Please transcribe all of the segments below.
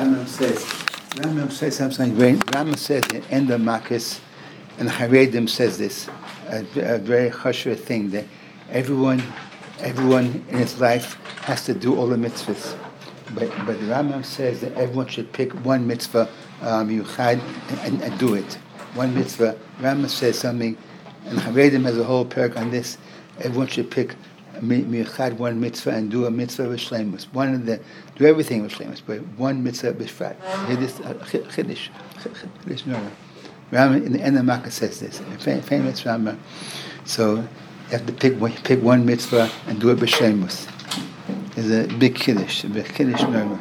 Rambam says something very. Rambam says in end of Makis, and Haredim says this, a very chashuv thing that everyone in his life has to do all the mitzvahs. But the Rambam says that everyone should pick one mitzvah yuchad and do it. One mitzvah. Rambam says something, and Haredim has a whole parak on this. Everyone should pick yuchad one mitzvah and do a mitzvah with shleimus. Do everything with shleimus, but one mitzvah b'shvat. Hear this chiddush. Rambam in the end of Makkah says this. Famous Rambam. So you have to pick one mitzvah and do it b'shleimus. Is a big kiddush, Rambam.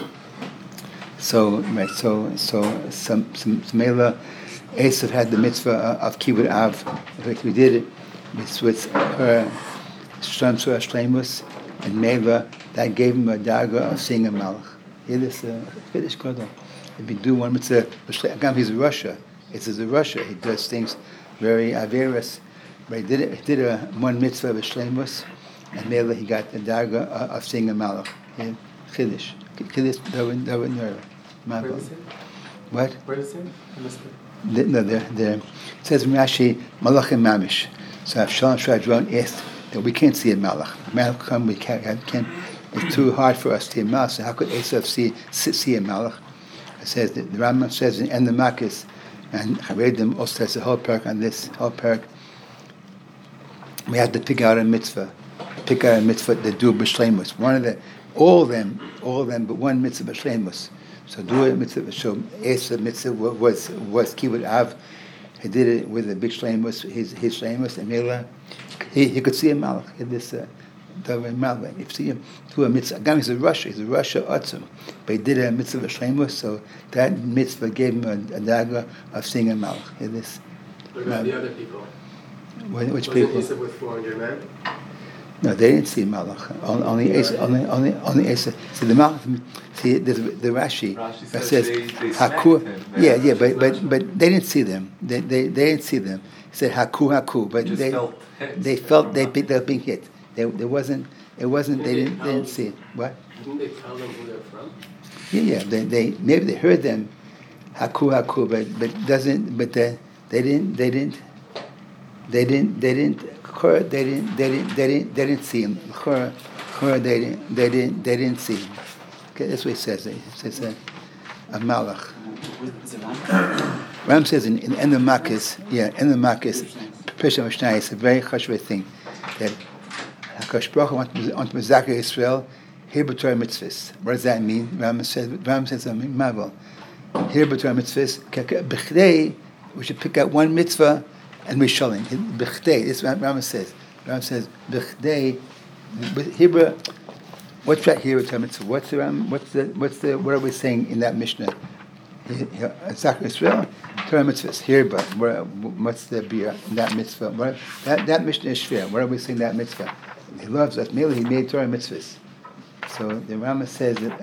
So some Mela Esav had the mitzvah of kibbud av. Like we did it with her Shlam Surah Shleimus, and Mela that gave him a darga of seeing a malach. Hear this kiddush kodol. If you do one mitzvah, again he's in Russia. It's in Russia. He does things very averus. But he did one mitzvah of Shleimus. And Mela, he got the darga of seeing a malach. Chiddush. Chiddush, David Nera. What? Where is it? No, there. It says in Rashi, malachim mamish. So Avshalom Shadron asked that we can't see a malach. Malach come, we can't. It's too hard for us to see a malach. So how could Esav see a malach? It says the Rambam says in the Makis, and Haredim also has a whole parak on this whole parak. We have to pick out a mitzvah. Pick out a mitzvah that do b'shleimus. All of them, but one mitzvah b'shleimus. So do a mitzvah. So Esav mitzvah was kibbud av. He did it with a big shleimus, his shleimus, and Mela. He could see a malach. This davar malach. If you see him do a mitzvah, again he's a Russia atzum, but he did a mitzvah b'shleimus. So that mitzvah gave him a daga of seeing a malach. This. What about the other people? Which people? Was it with 400 men? No, they didn't see Malach. Only Asa. See the Malach. See the Rashi that says Haku. Yeah, but they didn't see them. They didn't see them. He said Haku, but they felt they were being hit. It wasn't. They didn't see it. What? Didn't they tell them who they're from? Yeah. They maybe they heard them Haku, but they didn't see him. They didn't see him. Okay, that's what it says. It says a malach. Ram says in end of Makis, Pesha Mishnah is a very chashuv thing that Hakadosh Baruch Hu wants to mezaker Israel here b'Torah mitzvahs. What does that mean? Ram says something marvel. Here b'Torah mitzvahs, b'chdei we should pick out one mitzvah. And Mishalim, Bechdei. This is what Rambam says. Rambam says Bechdei. Hebrew. What's that here? What are we saying in that Mishnah? Zachar Israel, Torah mitzvahs. Here, but what's the beer in that mitzvah? That Mishnah is shver. What are we saying that mitzvah? He loves us. Merely he made Torah mitzvahs. So the Rambam says that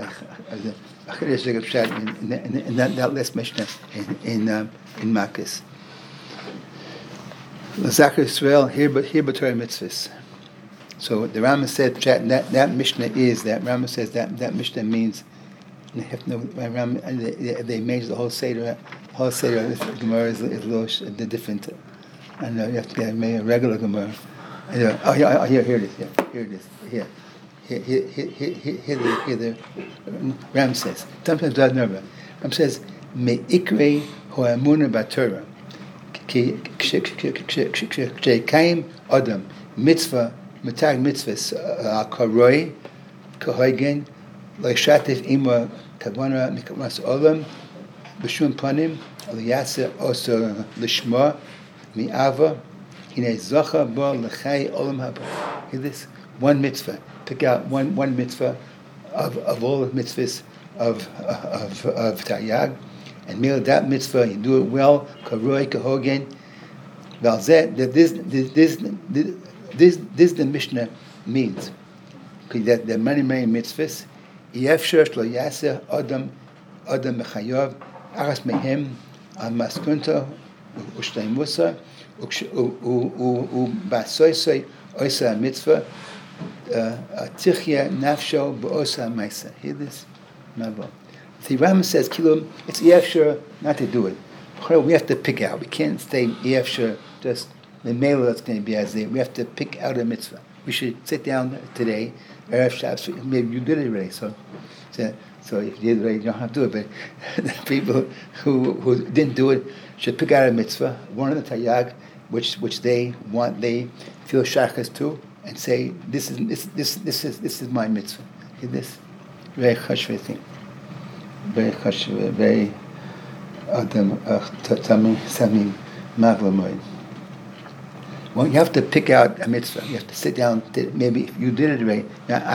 in that last Mishnah in Makis. L'zachar Yisrael here but Torah mitzvahs. So the Rambam said that Mishnah is that Rambam says that Mishnah means they made the whole seder. Whole seder of Gemara is a little different. I know you have to get maybe a regular Gemara. Here it is. Here the Ram says. Sometimes does never. Ram says me'ikre ho'amuna b'Torah. כשקיים אדם מצווה, מתג מצווה הקרוי, כהוגן, לא ישתף עמו כוונה מכוונת עולם, בשום פנים, אלא יעשה עושה לשמו מאהבה, הנה זוכה בו לחיי עולם הבא. This one mitzvah. Pick out one mitzvah of all the mitzvahs of Taryag. And merely that mitzvah, you do it well, karoi, kahogen. Valzet, this the Mishnah means. That there are many mitzvahs. Yefshir shlo yaseh adam mechayov aras mehem al maskunta u'shleimusa u'basoisoi oisa mitzvah tichya nafsho ba'osa ma'isa. Hear this? Mavo. See, Rambam says, Kilum, it's Yefshur not to do it. We have to pick out. We can't stay Yefshur, just the mailer that's going to be as there. We have to pick out a mitzvah. We should sit down today, Erev Shabbos, maybe you did it already, so if you did it already, you don't have to do it, but the people who didn't do it should pick out a mitzvah, one of the Taryag, which they feel shachas to, and say, this is my mitzvah. Okay, this very chashve thing. Very chashve, very adam samim mavlamoid. Well, you have to pick out a mitzvah. You have to sit down. Maybe if you did it already.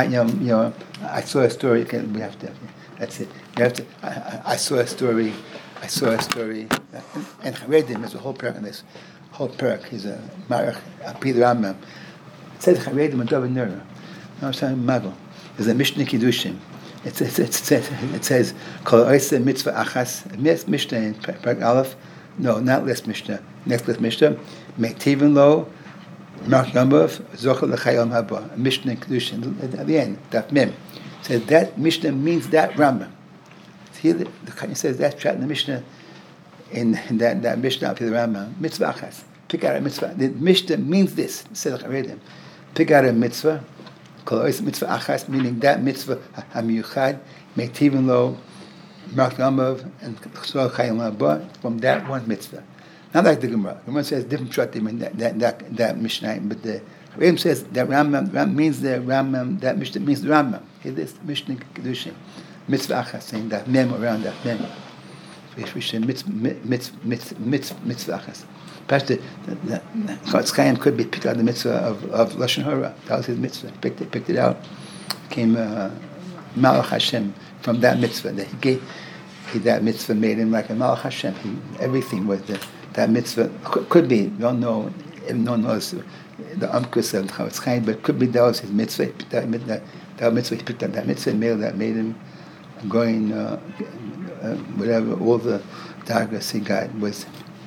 I saw a story. We have to. That's it. You have to. I saw a story. And Charedim is a whole parak in this. Whole parak. He's a marach Peter Rambam. It says Charedim and David Nura. No, it's not Mago. There's a Mishnah Kiddushim. It says Kol Oisa Mitzvah Achas. Mishnah in Parak Aleph. No, not last Mishnah. Next last Mishnah. Mektivin lo, Mark Yomov, Zochel L'chayom Haba. Mishnah Kedushin at the end. That Mem says that Mishnah means that Rambam. Here the says that chat in the Mishnah in that Mishnah up to the Rambam. Mitzvah achas. Pick out a mitzvah. The Mishnah means this. Says Charedim. Pick out a mitzvah. Kol ois mitzvah achas, meaning that mitzvah hamiyuchad. Mektivin lo, Mark Yomov, and Zochel L'chayom Haba. From that one mitzvah. Not like the Gemara. The Gemara says different shatim in that Mishnah, but the Rambam says that Rambam means the Rambam. That Mishnah means the Rambam. Okay, this Mishnah Kedushin, mitzvah achas, saying that mem around that mem. We should mitzvah achas. Perhaps the Chofetz Chaim could be picked out the mitzvah of Lashon Hara. That was his mitzvah. He picked it out. Came Malach Hashem from that mitzvah that he gave. That mitzvah made him like a Malach Hashem. Everything was that mitzvah could be. We don't know. No one knows the umkus of Chofetz Chaim, but could be that was his mitzvah. That mitzvah he picked up. That mitzvah that made him going whatever all the dargas he got was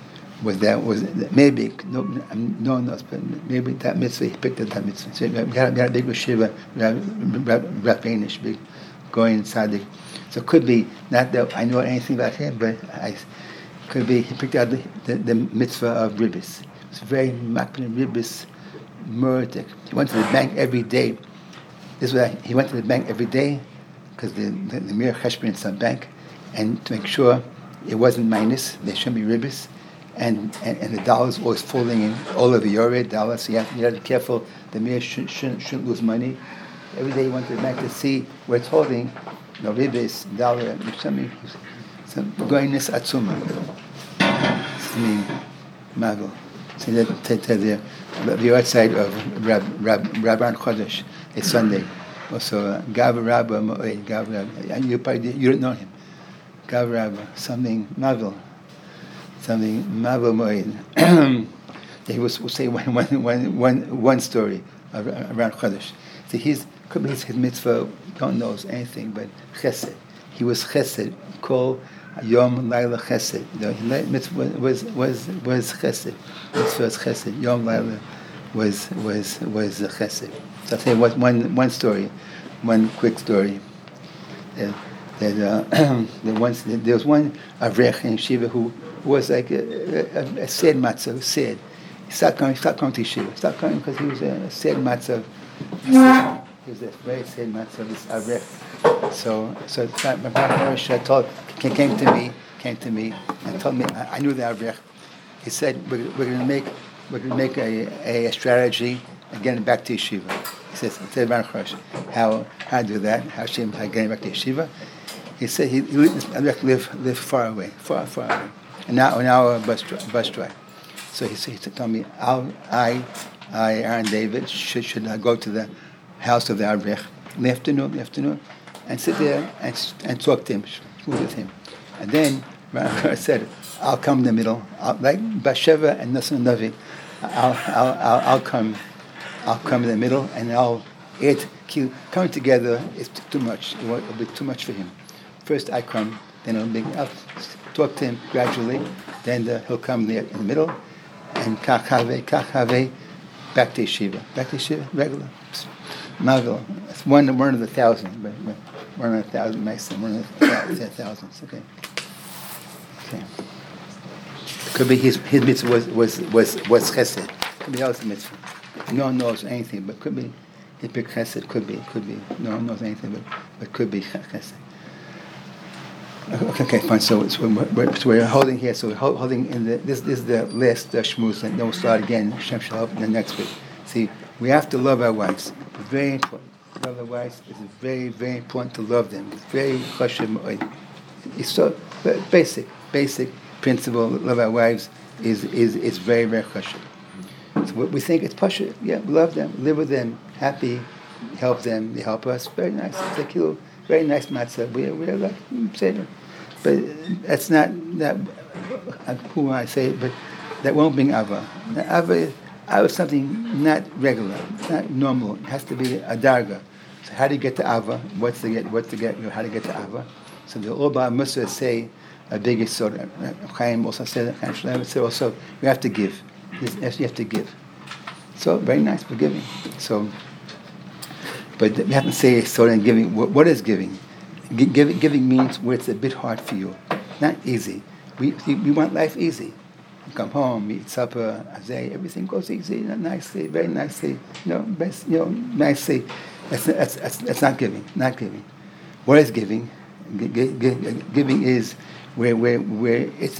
maybe no one knows, but maybe that mitzvah he picked up that mitzvah. So we had a big yeshiva, Rabbinish, big going inside the. So it could be not that I know anything about him, but could be he picked out the mitzvah of ribbis. It's very makpid ribbis murdik. He went to the bank every day. He went to the bank every day because the Mir Cheshbon in some bank, and to make sure it wasn't minus, there shouldn't be ribbis, and the dollars always falling in all over your dollars. So you have to be careful. The Mir shouldn't lose money. Every day he went to the bank to see where it's holding. No ribbis, dollar, some goyness atzuma. Mago. So the outside of Rabban Chodesh. It's Sunday. Also, Gav Rabba Moed. Gav Rabba. You don't know him. Gav Rabba. Something Mago Moed. He will say one story around Chodesh. So could be his mitzvah. Don't know anything, but Chesed. He was Chesed. Called Yom Laila Chesed. The mitzvah was Chesed. Mitzvah was Chesed. Yom Laila was Chesed. So I'll say one story, one quick story. There was one Avrech in Shiva who was like a sad matzah, sad. He stopped going to Shiva. Stopped going because he was a sad matzah. He was a very sad matzah, this Avrech. So my brother came to me and told me, I knew the Avrech. He said, we're going to make a strategy and get him back to yeshiva. He says, how to do that? How get him back to yeshiva? He said he lived far away, far away, an hour bus drive. So he told me, I, Aaron David, should go to the house of the Avrech in the afternoon, and sit there and talk to him, speak with him. And then Aaron said, I'll come in the middle, like Basheva and Nasan Navi. I'll come in the middle, and coming together is too much. It'll be too much for him. First I come, then I'll talk to him gradually. Then he'll come there in the middle, and kachave, back to yeshiva, regular. Magal. It's one of the 1,000, but one in 1,000 nice, one in 10,000. Okay. Okay. Could be his mitzvah was chesed. Could be also mitzvah. No one knows anything, but could be his big chesed. Could be. No one knows anything, but could be chesed. Okay, fine. So we're holding here. So we're holding in this is the last shmuz, and then we'll start again. Hashem shall help the next week. See, we have to love our wives. It's very important. Love our wives. It's very, very important to love them. It's very chashuv. It's so basic principle. Love our wives is very, very chashuv. So we think it's pasha. Yeah, we love them, live with them, happy, help them. They help us. Very nice. It's a kilo. Very nice matzah. We're like Seder. But that's not that. Who I say it, but that won't bring ava. Ava is something not regular. It's not normal. It has to be a darga. So how do you get to ava? What to get? How to get to ava? So the Oba Musa say a big yisod. Chaim also said that. Chaim Shalem said also you have to give. You have to give. So very nice for giving. So. But we have to say so in giving. What is giving? Giving means where it's a bit hard for you, not easy. We want life easy. You come home, eat supper, azay, everything goes easy, nicely, very nicely. Nicely. That's not giving. Not giving. What is giving? Giving is where it's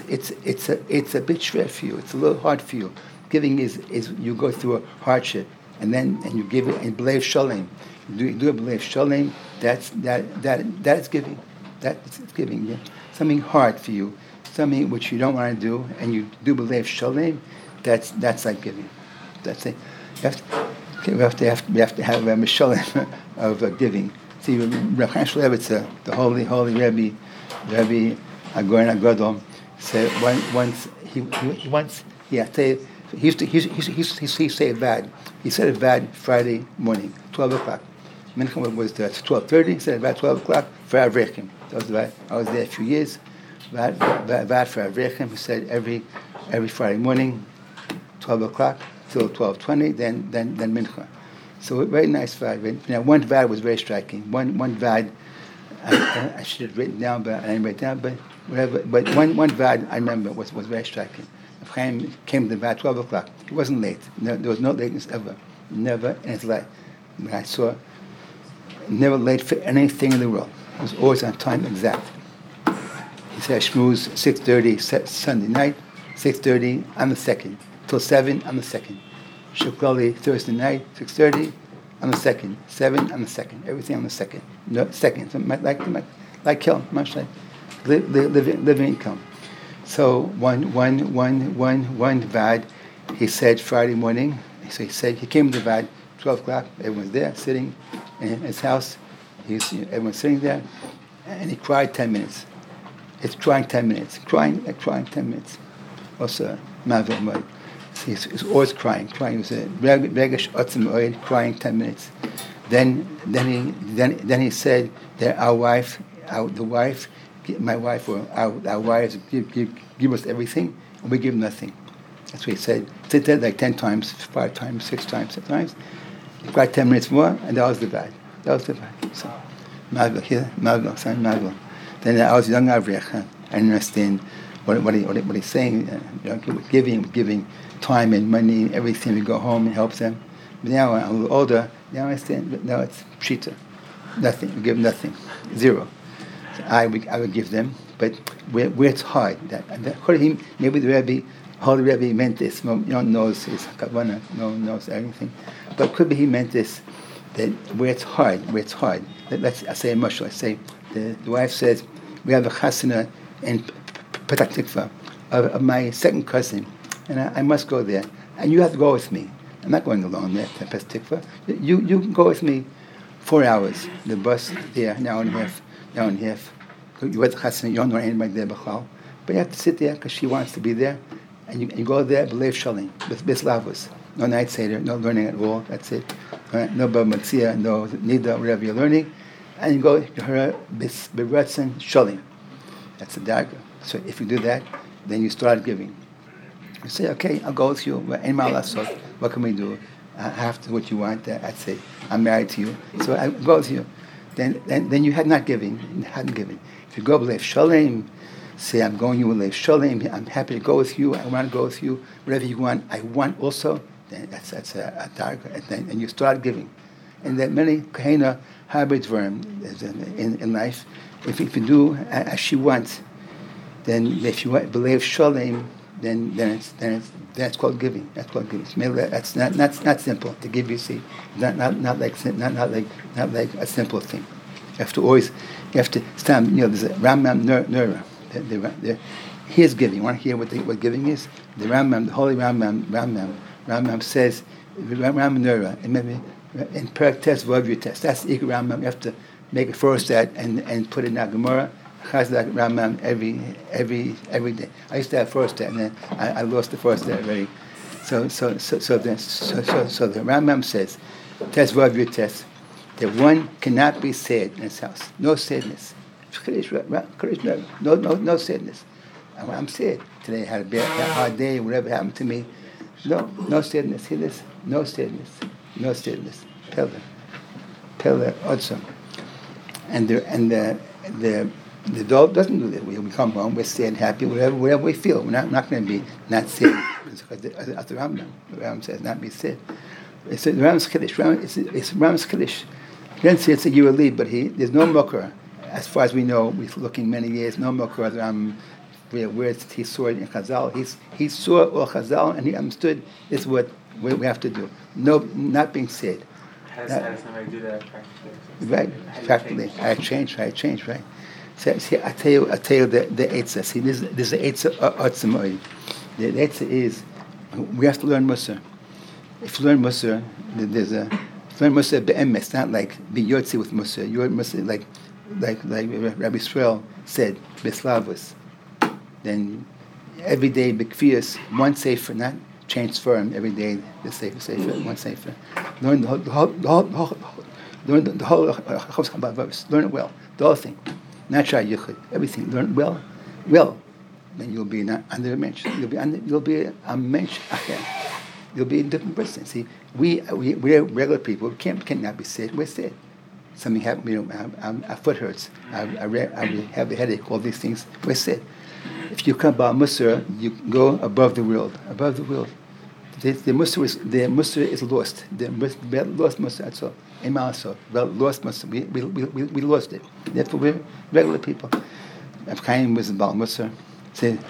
a bit shred for you. It's a little hard for you. Giving is you go through a hardship. And you give it in b'leiv shalem. You do a b'leiv shalem. That's giving. That's giving. Yeah. Something hard for you, something which you don't want to do, and you do b'leiv shalem. That's like giving. That's it. We have to have a mishalem of giving. See, Rav Chaim Shmulevitz, the holy Rebbe Agoren Agadol, said once he had to. He used to say a vad. He said a vad Friday morning, 12 o'clock. Mincha was 12:30. He said a vad 12 o'clock for Avrechim. That was the vad. I was there a few years. Vad for Avrechim. He said every Friday morning, 12 o'clock till 12:20. Then Mincha. So very nice vad. Now one vad was very striking. One vad I should have written down, but I didn't write down. But whatever. But one vad I remember was very striking. Chaim came to the vat 12 o'clock. He wasn't late. There was no lateness ever. Never in his life. When I saw, never late for anything in the world. He was always on time exact. He said shmooze 6:30 Sunday night, 6:30 on the 2nd, till 7 on the 2nd. Shukrali Thursday night, 6:30 on the 2nd, 7 on the 2nd. Everything on the 2nd. No, 2nd. So like Kel, much like living income. So one vad, he said Friday morning. So he said he came to the vad 12 o'clock. Everyone's there sitting in his house. Everyone's sitting there, and he cried 10 minutes. It's crying 10 minutes. Crying 10 minutes. Also, Mavil Moed. He's always crying. He was a regesh otzim oed, crying 10 minutes. Then he said that my wife or our wives give us everything, and we give nothing. That's what he said. He said that like 10 times, 5 times, 6 times, 7 times. He cried 10 minutes more, and that was the vad. So, Mavil here, son Mavil. Then I was young Avrech. I didn't understand what he's saying. Giving time and money and everything. We go home and help them. But now I'm a little older. Now I understand. But now it's pshita. Nothing. We give nothing. Zero. I would give them, but where it's hard. Maybe the Holy Rebbe meant this. No one knows his kavanah. No one knows everything. But could be he meant this, that where it's hard. I say a mushal. I say the wife says we have a chasana in Petach Tikva of my second cousin, and I must go there, and you have to go with me. I'm not going alone there to Petach Tikva. You can go with me 4 hours. The bus there, an hour and a half. You went to Chassan, you don't know anybody there, but you have to sit there because she wants to be there, and you go there, b'leiv shalom, with bislavos. No night seder, no learning at all. That's it. No bar matzia, no nida, whatever you're learning, and you go to her b'ratzon shalom. That's the dagger. So if you do that, then you start giving. You say, okay, I'll go with you. What can we do? I have to what you want. That's it. I'm married to you, so I go with you. then you had not giving. You hadn't given. If you go b'lev shalem, say I'm going you with b'lev shalem. I'm happy to go with you. I want to go with you. Whatever you want, I want also. Then that's a darga, and you start giving. And there are many kahena hybrid verm in life. If you do as she wants, then if you want b'lev shalem, then that's called giving. That's called giving. That's not simple to give. You see, not like a simple thing. You have to stand. There's a Rambam Nura. Here's giving. You want to hear what giving is? The Rambam, the holy Rambam says, Rambam Nura, in Perek Tes Vav Tes. That's the Rambam. You have to make it first that and put it in the Gemara. Chazak Rambam every day. I used to have first day, and then I lost the first day already. So the Rambam says, Tes Vav Tes, that one cannot be sad in his house. No sadness. No sadness. I'm sad today. I had a hard day. Whatever happened to me, no sadness. Hear this? No sadness. Pella also. And the dog doesn't do that. We come home, we're sad, happy, whatever we feel. We're not going to be not sad. Because the Rambam says not be sad. It's the Rambam's Kiddush. It's Rambam's Kiddush. He doesn't say it's a Yeruli, but there's no Mokar. As far as we know, we're looking many years, no Mokar. Where he saw it in Chazal. He saw all Chazal and he understood this is what we have to do. No, not being sad. How does somebody do that practically? Right, practically. I changed, right? So, see, I tell you the Eitzah. See, this is the Eitzah Otzimoi. The Eitzah is, we have to learn Musar. If you learn Musar, learn Musar be'emes, not like be Yotzi with Musar. You learn Musar like Rabbi Israel said, Beslavus. Then every day, Bekvius, one sefer, not change firm every day, the sefer, one sefer. Learn the whole learn it well, the whole thing. Not try yichud, everything. Learn well. Then you'll be not under a mensch. You'll be a mensch acher. You'll be a different person. See, we're regular people. We cannot be sick. We're sick. Something happened. Our foot hurts. I have a headache. All these things. We're sick. If you come by Musar, you go above the world. The Musar is lost. The lost Musar. That's all. Lost Musar. We lost it. Therefore, we're regular people. Rav Chaim was about Musar. Said,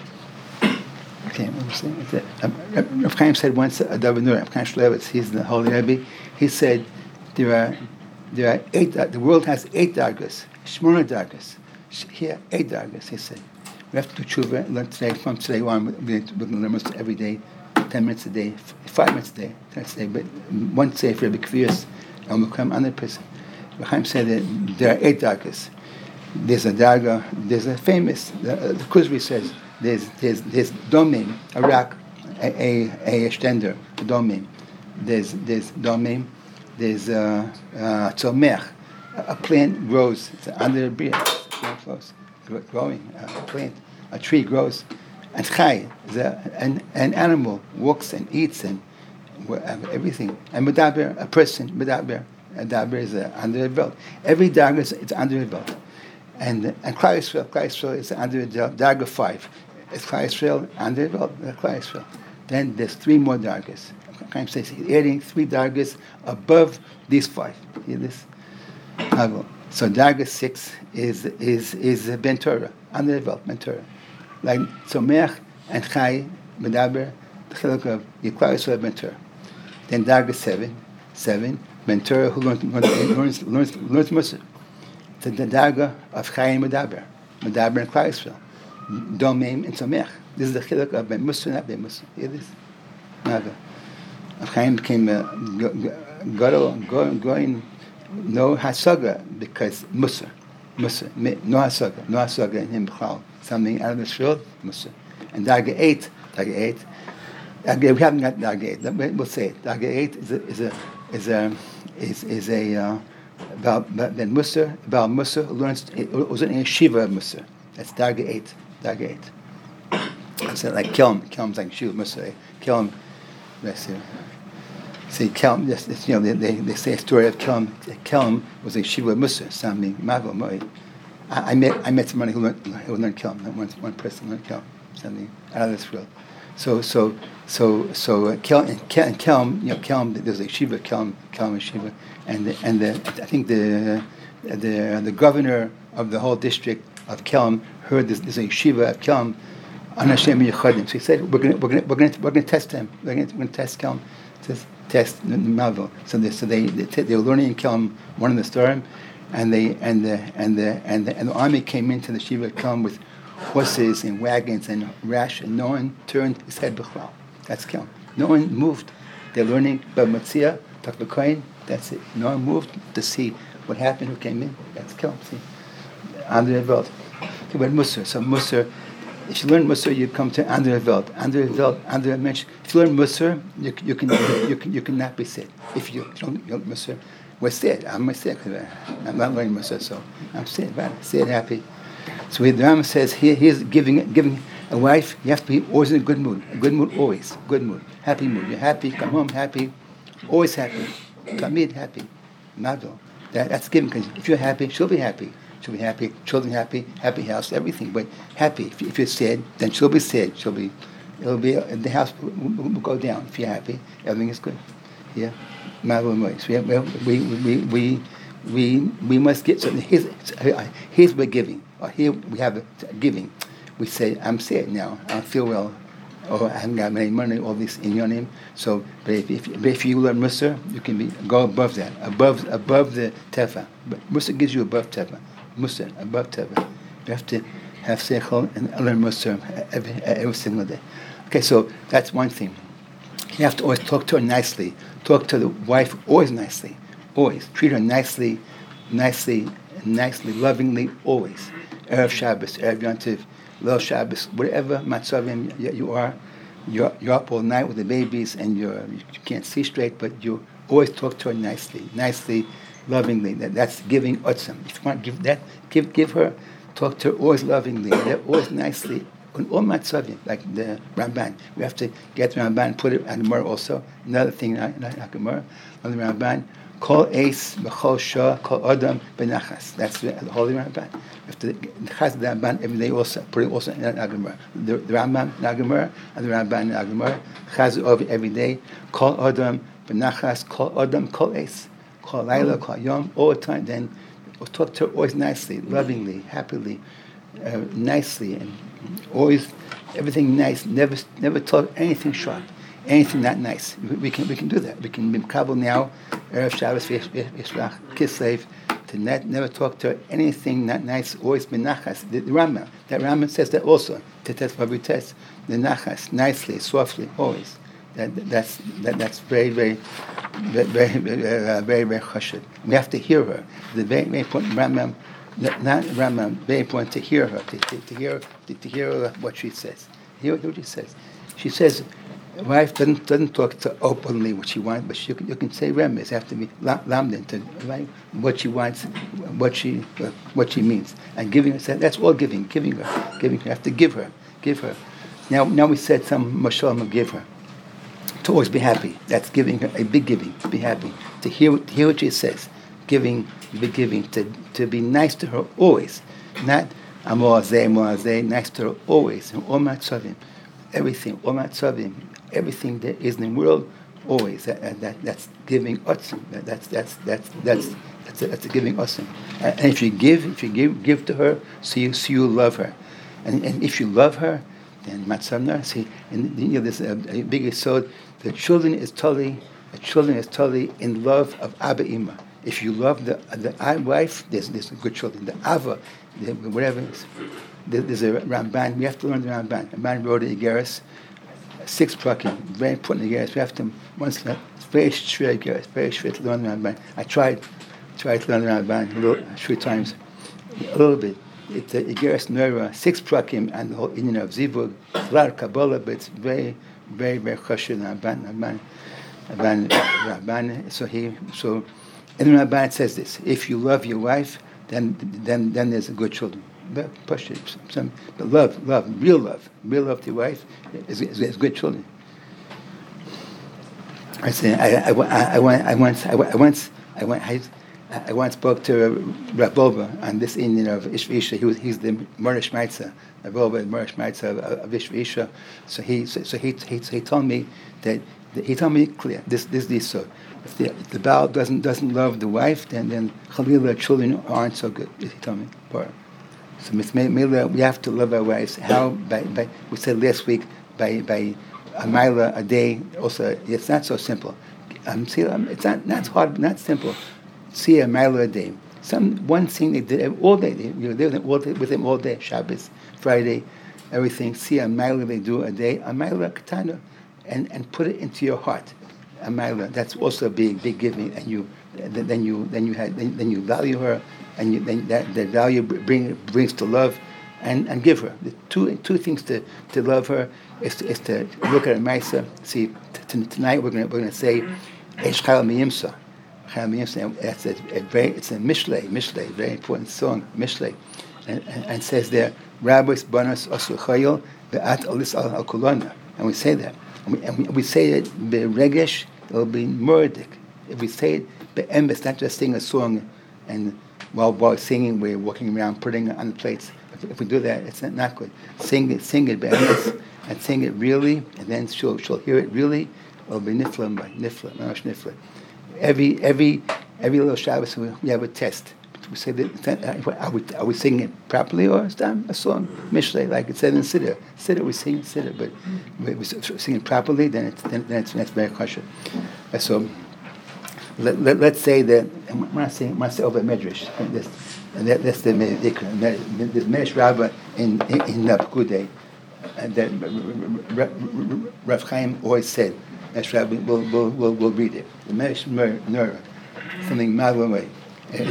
Rav Chaim said once, Rav Chaim Shulevitz, he's the holy Rebbe. He said, there are 8. The world has 8 dargas. Shmona dargas. Here, 8 dargas. He said. We have to do tshuva, learn today, from today on, we're going to learn every day, 10 minutes a day, 5 minutes a day, 10 minutes a day, but one sefer, Bekvius, and we'll become another person. Chaim said that there are 8 dargas. There's a darga, there's a famous, the Kuzri says, there's domim, a rock, a extender, a domim. There's domim, there's tzomech, a plant grows, it's under the beard, plant grows. Growing, a plant, a tree grows, and chai, an animal walks and eats and everything. And medaber, a person, medaber is under the belt. Every darga is under the belt. And Klal Yisrael is under the darga 5. It's Klal Yisrael under the belt, Klal Yisrael. Then there's 3 more dargas. Chaim says he's adding 3 dargas above these 5. Hear this? So darga 6 is Ben Torah, under the belt, Ben Torah. Like Tzomech and Chai, Medaber, the chiluk of Klal Yisrael Ben Torah. Then darga 7, Ben Torah who learns Musar. To the darga of Chai and Medaber and Klal Yisrael. Domim and Tzomech. This is the chiluk of Ben Musar, not Ben Musar. Hear this? Naga. Chaim became going. No hasaga because Musar, no hasaga in him b'chal. Something out of the shul, Musar. And darga 8. We haven't got darga 8. We'll say it. Darga 8 is a Ben Musar learns. It was in a shiva of Musar. That's darga 8. It's like Kelm. Kelm's like shiva Musar. Kelm, bless you. say Kelm. They say a story of Kelm. Kelm was a Shiva Musa, Sami Mavo Moi. I met somebody who learned Kelm. One person learned Kelm, something out of this world. So Kelm, Kelm. There's a Shiva Kelm and Shiva, and I think the governor of the whole district of Kelm heard there's a Shiva of Kelm. So he said, we're going to test him. We're going to test Kelm, test Malvo. So they were learning in Kelm one of the storm, and the army came into the Shiva of Kelm with horses and wagons and rash, and no one turned his head b'chlal. That's Kelm. No one moved. They're learning B'matzia, Takvakoin. That's it. No one moved to see what happened. Who came in? That's Kelm. See, Andre Veld. Okay, but Musar. So Musar. If you learn Musar, you come to Andre Veld. Andre Mensch. If you learn Musar, you can not be sick. If you don't learn Musar, we're sick. I'm sick. I'm not learning Musar, so I'm sick. Sad, happy. So the Rambam says he's giving a wife. You have to be always in a good mood. A good mood always. Good mood. Happy mood. You're happy. Come home happy. Always happy. Tamid happy. Nado. That's giving. Because if you're happy, she'll be happy. She'll be happy, children happy, happy house, everything. But happy. If you're sad, then she'll be sad. The house will go down. If you're happy, everything is good. Yeah, we must get something. Here's we're giving. Or here we have giving. We say, I'm sad now. I feel well. Or I haven't got any money. All this in your name. So, but if you learn Musar, you can go above that, above the tefa. But Musar gives you above tefa. Musar, above Teva. You have to have Seichel and learn Musar every single day. Okay, so that's one thing. You have to always talk to her nicely. Talk to the wife always nicely. Always. Treat her nicely, lovingly, always. Erev Shabbos, Erev Yontiv, Lil Shabbos, whatever matzavim you are, you're up all night with the babies and you can't see straight, but you always talk to her nicely, lovingly. That's giving otzim. If you want to give that, give her, talk to her always lovingly, always nicely, on all matzavim, like the Ramban. We have to get the Ramban, put it on the Gemara also. Another thing, not Gemara, on the Ramban, Kol Eis B'chol Shah Kol Adam B'Nachas. That's the Holy Ramban. We have to chaz the Ramban every day also, put it also in the Gemara. The Ramban in the Gemara and the Ramban in the Gemara. Chaz it over every day. Kol Adam B'Nachas Kol Adam Kol Eis. Call Laila, call Yom, all the time. Then we'll talk to her always nicely, lovingly, happily, nicely, and always everything nice. Never talk anything sharp, anything not nice. We can do that. We can be Kabul now, Erev Shabbos, Yishlach, Kislev, to never talk to her anything not nice. Always be nachas. The Rambam, that Rambam says that also. To test Babu test the nachas, nicely, softly, always. That's very, very, very, very chashuv. We have to hear her. The very, very important Rambam, not Rambam. Very important to hear her, to hear what she says. Hear what she says. She says, wife doesn't talk to openly what she wants, but you can say remes. Have to be lamden to right what she wants, what she means, and giving her. That's all giving her. You have to give her. Now we said some mashallah give her. To always be happy. That's giving her a big giving. To be happy. To hear what she says. Giving, big giving. To be nice to her always. Not amor, nice to her always. All matzavim. Everything. All matzavim. Everything that is in the world always. That's giving otzim. That's a giving otzim. And if you give to her, so you love her. And if you love her, then matzavna. See, and there's a big yesod. The children is totally in love of Abba Ima. If you love the wife, there's good children. The Ava, whatever. There's a Ramban. We have to learn the Ramban. Ramban wrote a Igeris, 6 prakim, very important Igeris. We have to once. It's very shvir Igeris, very shvir to learn the Ramban. I tried to learn the Ramban 3 times, a little bit. It's a Igeris Neura, 6 prakim, and the whole Indian of Zivug, a lot of Kabbalah, but it's very, very, very chashuv. Ramban. So in the Ramban it says this: if you love your wife, then there's a good children. But love, real love to your wife is good children. I said, I once spoke to Rav Bolba on this Indian of Ishvisha. He's the Morish Maitza, Rav Bolba, Morish Maitza of Ishvisha. So he told me that he told me clear this so if the Baal doesn't love the wife, then Chalila children aren't so good. He told me. So we have to love our wives. How? By we said last week by a mila a day. Also, it's not so simple. It's not hard, not simple. See a mila a day. One thing they did all day. They were with him all day. Shabbos, Friday, everything. See a mila they do a day. A mila katana, and put it into your heart. A mila. That's also a big giving, and then you value her, and then that value brings to love, and give her. The two things to love her is to look at her Maisa. See, tonight we're going to say Eish Chayil Miyimsa. Chayil Miyimsa. It's a Mishlei, very important song, Mishlei, and says there, Rabbis Banas Asu Chayil Be'at Alis Al Kulona, and we say that, and we say it Be'regesh, it'll be murdik. If we say it Be'em, it's not just sing a song, and while singing, we're walking around putting it on the plates. If we do that, it's not good. Sing it, be'emes, and sing it really, and then she'll hear it really. It'll be nifla, mamash nifla. Every little Shabbos we have a test. We say that are we singing it properly or is that a song mishlei like it said in Siddur? Siddur we sing Siddur, but we sing it properly. Then it's very kosher. So. Let's say that when I say over Medrash, that's the Medrash Rabbah in Napkudei, that Rav Chaim always said. Medrash Rabbah will read it. The Medrash Nura, something Malaway. It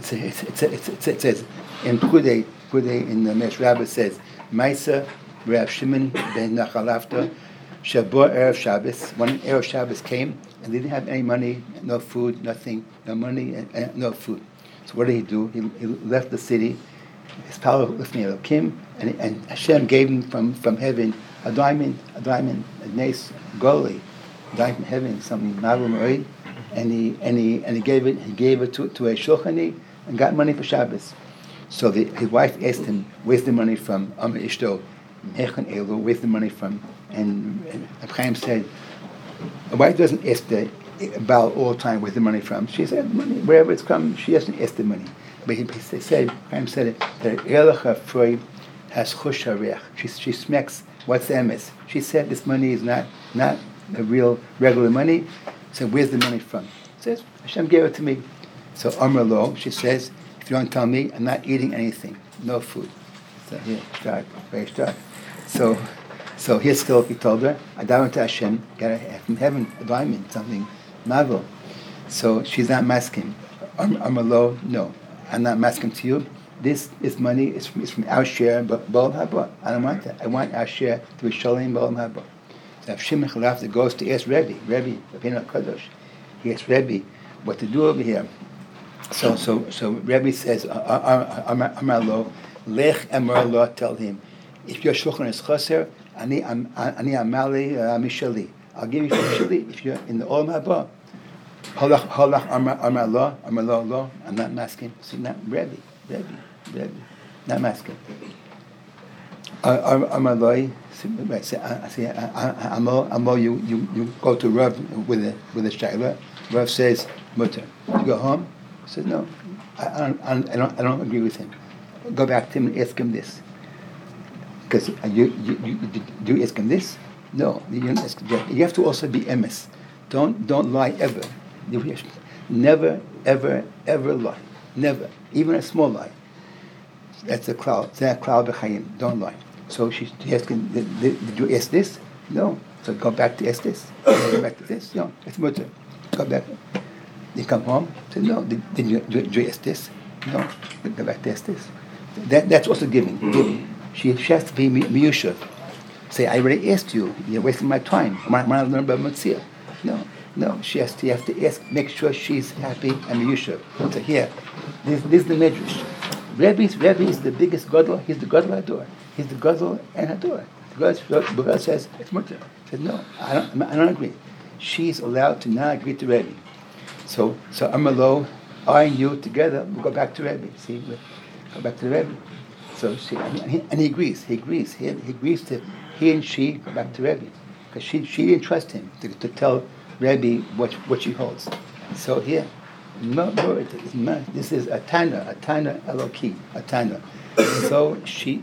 says in Pkudei in the Medrash Rabbah says Maisa Rav Shimon ben Nachalafta Shabor Erev Shabbos. When Erev Shabbos came, and they didn't have any money, no food, nothing, no money, and no food. So what did he do? He left the city. His power lifting Elokim, and Hashem gave him from heaven a diamond, a nice goli, diamond from heaven, something Mavu and he gave it to a shulchani and got money for Shabbos. So his wife asked him, "Where's the money from?" Amar Ishto, Mechon Elu, where's the money from? And Chaim said, a wife doesn't ask the Baal all the time where's the money from. She said, money, wherever it's come, she doesn't ask the money. But Chaim said it, that Erecha Freud has chush harech. She smacks what's the emes. She said this money is not the real regular money. So where's the money from? She says, Hashem gave it to me. So Amar Lo, she says, if you don't tell me, I'm not eating anything. No food. So here, very stark. So here still he told her, I daven to Hashem, got from heaven a diamond, something marvel. So she's not masking. Amalo, no, I'm not masking to you. This money is from our share, but Ba'al Haba. I don't want that. I want our share to be Shalom Ba'al Haba. So if Shimon Chalafta goes to ask Rebbe, Rabbeinu Kadosh, he asks Rebbe what to do over here. So Rebbe says, Amalo, Lech Amar Lo, tell him, if your shulchan is chaser, Ani amali mishali. I'll give you mishali if you're in the Olam Haba. Halach amar lo. I'm not masking. See, not Rebbe. Not masking. Amar lo. See, Amo. You go to Rav with a shayla. Rav says mutter. You go home. He says no. I don't agree with him. Go back to him and ask him this. Because do you ask him this? No, you don't ask him. You have to also be emes. Don't lie ever. Never, ever lie. Never, even a small lie. That's a cloud. That's a cloud b'chayim. Don't lie. So she's asking, did you ask this? No. So go back to ask this. Go back to this. No, it's mutter. Go back. You come home. Say no. Did you ask this? No. Go back to ask this. That's also giving. She has to be miyushav. Say, I already asked you. You're wasting my time. I want to learn about Matzia. No. You have to ask, make sure she's happy and miyushav. So here, this is the medrash. Rebbe is the biggest gadol. He's the gadol hador. He's the gadol and hador. The gadol says it's mutter. Said no, I don't agree. she's allowed to not agree to Rebbe. So Amalo, I and you together, we go back to Rebbe. See, we go back to the Rebbe. So he agrees. He agrees. He agrees to he and she go back to Rebbe because she didn't trust him to tell Rebbe what she holds. So here, this is a Tana Eloki, a Tana. So she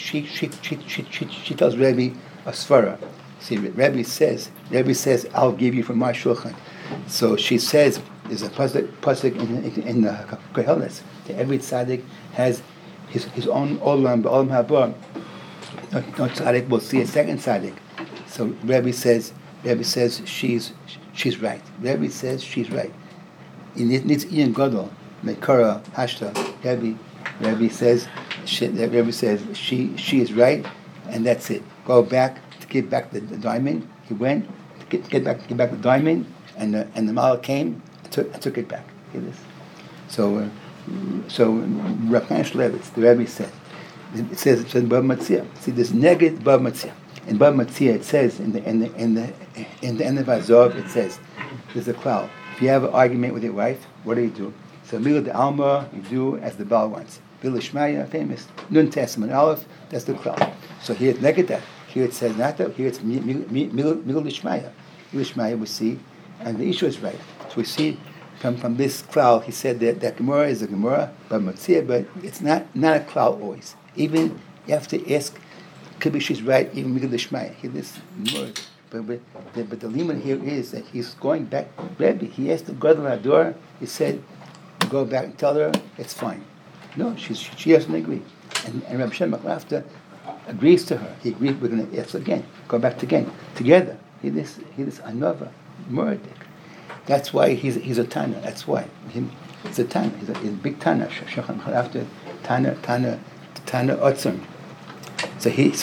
tells Rebbe a svara. See, Rebbe says, I'll give you from my shulchan. So she says, there's a pasuk in the Koheles that every tzaddik has his own olam haba. No tzaddik will see a second tzaddik. So Rebbe says she's right. Rebbe says she's right. It needs Ian Godel, Mekara, Hashta. Rebbe says she is right, and that's it. Go back to give back the diamond. He went to get back the diamond, and the Malach came, took it back. So Rav Chaim Shmulevitz, the Rebbe said, it says Bava Metzia. See this neged Bava Metzia. In Bava Metzia it says in the end of Azov it says there's a cloud. If you have an argument with your wife, what do? So Mila de Alma, you do as the Baal wants. Mila Shmaya, famous. Nun Testament Aleph, that's the cloud. So here it's neged that. Here it says not that. Here it's Mila Shmaya. Mila Shmaya we see, and the issue is right. So we see from this cloud, he said that Gemara is a Gemara, but Matzia, but it's not a cloud always. Even you have to ask, could be she's right, even Migdal Shmaya. Hear this word. But the limit here is that he's going back. Rebbe, he asked the Gadol Hador, he said, go back and tell her it's fine. No, she doesn't agree. And Rabbi Shem Machlafta agrees to her. He agreed, we're going to ask again, go back again, together. Hear this Anova, Murdik. That's why he's a Tana. That's why he's a Tana. He's a big Tana. After Tana Otzim. So he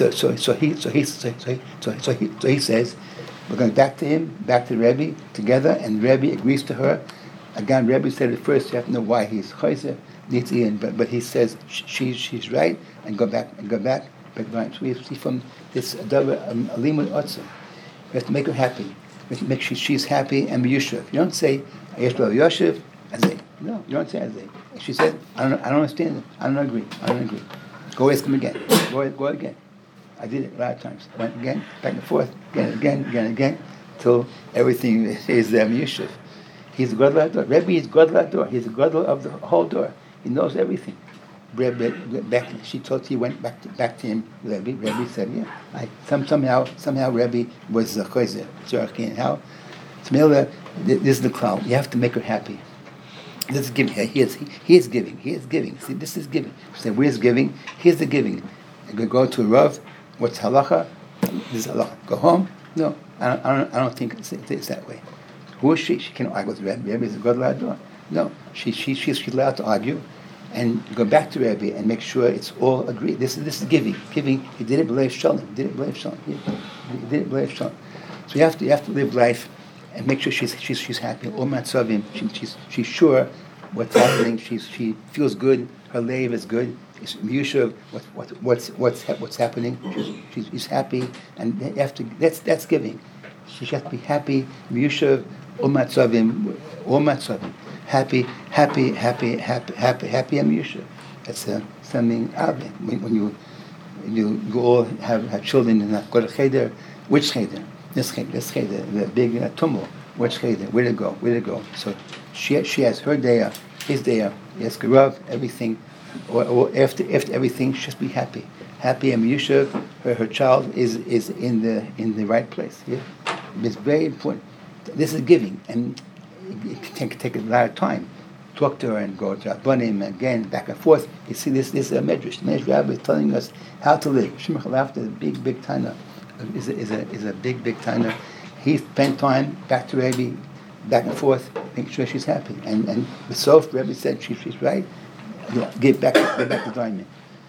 says we're going back to him, back to Rebbe together, and Rebbe agrees to her. Again, Rebbe said at first you have to know why he's chayzer needs in, but he says she's right and go back. So we see from this alimut otzim. We have to make her happy. Make sure she's happy and be Yushev. You don't say, Yeshlo Yoshev, Azay. No, you don't say Azay. She said, I don't understand it. I don't agree. Go ask him again. Go again. I did it a lot of times. Went again, back and forth, again, till everything is Yushev. He's the Gadol Hador. Rebbe is Gadol Hador. He's the Gadol of the whole door. He knows everything. She told he went back to him. Rebbe said, "Yeah." Somehow Rebbe was chayzer. How? This is the cloud. You have to make her happy. This is giving. He is giving. See, this is giving. Say, where's giving? Here's the giving. You go to a Rav. What's halacha? This is halacha. Go home. No, I don't think it's that way. Who is she? She can't argue with Rebbe. Rebbe is a Gadol Hador. No, she's allowed to argue. And go back to Rebbe and make sure it's all agreed. This is giving. He didn't believe Shalom. He didn't believe Shalom. So you have to live life and make sure she's happy. All matzavim. She's sure what's happening. She feels good. Her leiv is good. You're sure what's happening. She's happy, and you have to. That's giving. She has to be happy. You're sure all matzavim. Happy, I'm Yusha. That's something out there. When you all have children and go to cheder, which cheder? This cheder, the big tumul. Which cheder? Where to go? So she has her daya, his daya, yes, Garav, everything. Or after everything, just be happy. Happy and Yusha. Her child is in the right place. Yeah? It's very important. This is giving, and it can take a lot of time. Talk to her and go to Rabbanim again, back and forth. You see, this is a medrash. The medrash rabbi is telling us how to live. Shimon Chalafta, the big Tana, is a big Tana. He spent time back to Rebbe, back and forth, making sure she's happy. And the Sof, Rebbe said she's right. Give back the diamond.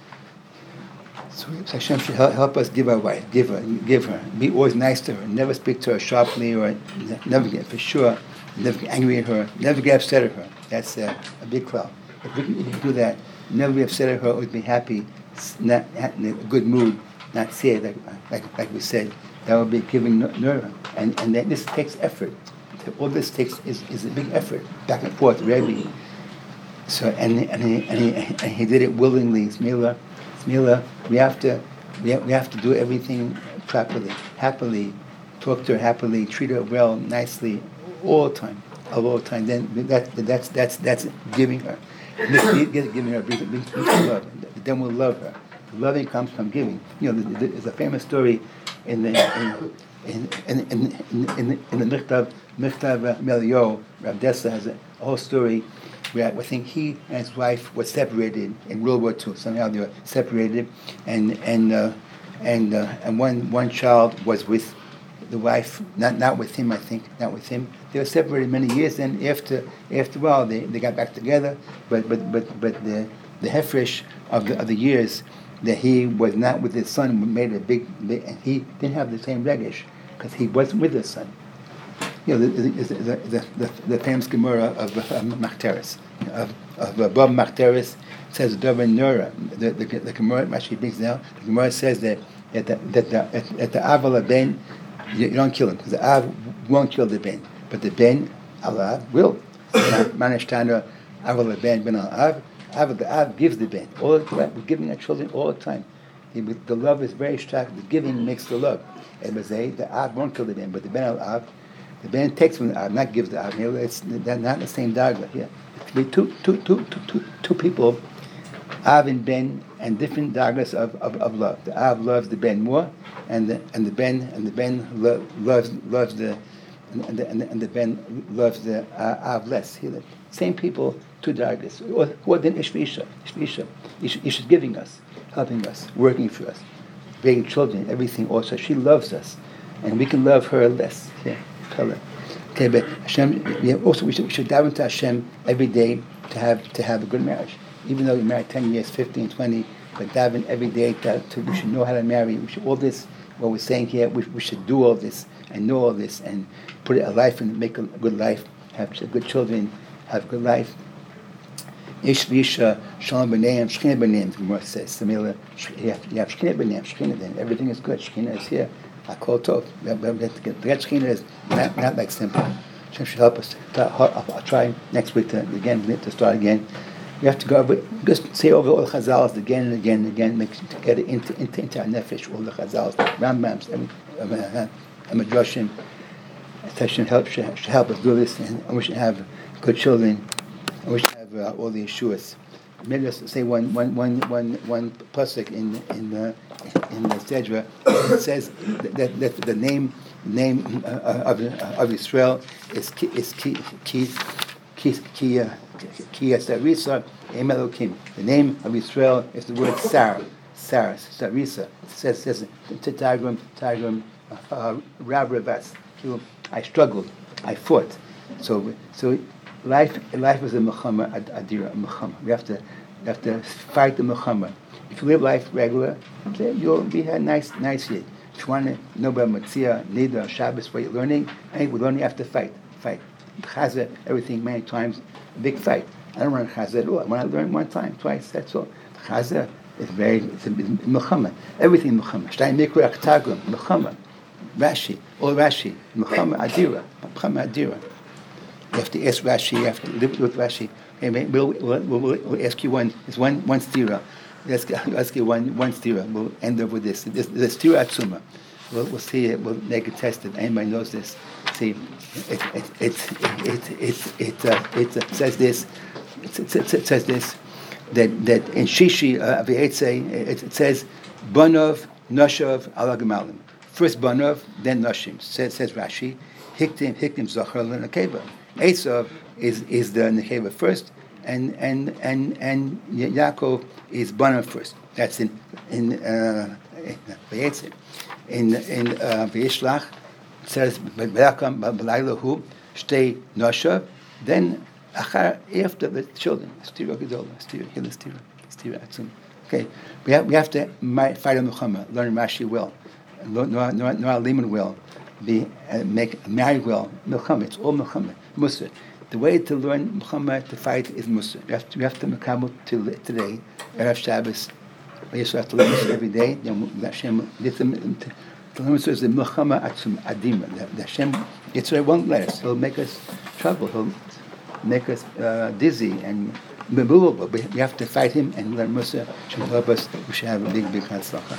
So Hashem should help us give our wife, give her. Be always nice to her. Never speak to her sharply, or never get angry at her. Never get upset at her. That's a big cloud. If we can do that, never be upset at her, always be happy, not in a good mood, not sad, like we said. That would be giving Nura. And then this takes effort. All this takes is a big effort, back and forth, Rebbe. So and he did it willingly. Smila, we have to do everything properly, happily, talk to her happily, treat her well, nicely, all the time. Then that's giving her. Giving her brings love. Then we'll love her. Loving comes from giving. There's a famous story in the Michtav Melio. Rav Dessa has a whole story where I think he and his wife were separated in World War II. Somehow they were separated, and one child was with the wife, not with him. I think not with him. They were separated many years. Then after a while, they got back together. But the hefresh of the years that he was not with his son made a big and he didn't have the same regesh because he wasn't with his son. The famous Gemara of Machteres, of Bob Machteres says Dover Nura. The Gemara actually brings down. The Gemara says that at the Aval Ben, you don't kill him because the Av won't kill the Ben, but the Ben Allah will. Manishtana Aval Ben Al Av. The Av gives the Ben. All the time. We're giving our children all the time. The love is very strong. The giving makes the love. And the Av won't kill the Ben, but the Ben Al Av. The Ben takes from the Av, not gives the Av. It's not the same dagla. Yeah, it could be two people, Av and Ben, and different daglas of love. The Av loves the Ben more, and the Ben loves the Ben loves the Av less. Same people, two daglas. Or then Ishvisha. Isha's giving us, helping us, working for us, being children, everything. Also, she loves us, and we can love her less. Yeah. Okay, but Hashem. Also, we should dive into Hashem every day to have a good marriage. Even though you're married 10 years, 15, 20, but diving every day to we should know how to marry. We should all this. What we're saying here, we should do all this and know all this and put a life and make a good life, have good children, have a good life. Ish v'isha shalom b'neim shchina b'neim. The Gemara says, you have shchina b'neim, shchina. Then everything is good. Shchina is here. I call tov. The Shechina is not like simple. Hashem should help us. I'll try next week to start again. We have to go over, just say over all the Chazals again and again and again, to get it into our nefesh, all the Chazals, Rambams, Midrashim. Hashem should help us do this, and we should have good children, and we should have all the Yeshuas. Maybe let's say one pasuk in the Sedra. It says that the name of Israel is Ki Sarisa Emelokim. The name of Israel is the word Sarah, Sarisa. It says Targum Rab Ravas. I struggled, I fought. So life is a mechama adira, mechama. We have to fight the mechama. If you live life regular, you'll be a nice yid. If you want to know about Matzia, Nida, Shabbos, what you're learning, we're learning, you have to fight. Chazah, everything many times, a big fight. I don't run Chazah at all. I want to learn one time, twice, that's all. Chazah is it's a mechama. Everything mechama. Shtayim Mikra Targum, mechama. Rashi, mechama adira. You have to ask Rashi, you have to live with Rashi. We'll ask you one stira. Let's ask you one stira. We'll end up with this. The stira atzuma. We'll see it. We'll make it tested. Anybody knows this? See, it says this. It says this that in Shishi V'Etzei it says Banov Noshav Ala Gemalim. First Banov, then Noshim. Says Rashi. Hiktim Zachar L'Nekeva. Esav is the Nekeva first, and Yaakov is Banov first. That's in V'Etzei. In V'Yishlach it says V'Yakam B'Laylahu Shtei Noshav. Then after the children, Stira Gedola, Stira Atzum. Okay, we have to fight on Muhammad, learn Rashi well, Noah Lehman well, marry well. Muhammad, it's all Muhammad. Musa. The way to learn Muhammad to fight is Musa. We have to Mekabel today, Erev Shabbos. We have to learn Musa every day. Then Hashem The Lord says the Muhammad Atzum Adima. The Hashem Yitzhak won't let us. He'll make us trouble. He'll make us dizzy and immovable. We have to fight him, and let Musa should help us. We should have a big hatzlacha.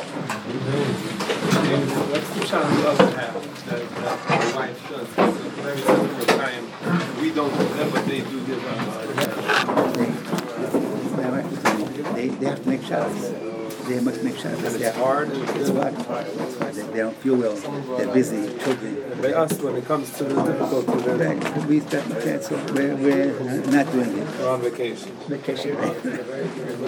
What's the challenge we also have that the wife does? Every single time we don't do that, but they do this. They have to make shadows. They must make shadows. It's hard. It's hard. They don't feel well. They're busy. Children. By us, when it comes to the difficulty, then We're not doing it. we're on vacation. Vacation.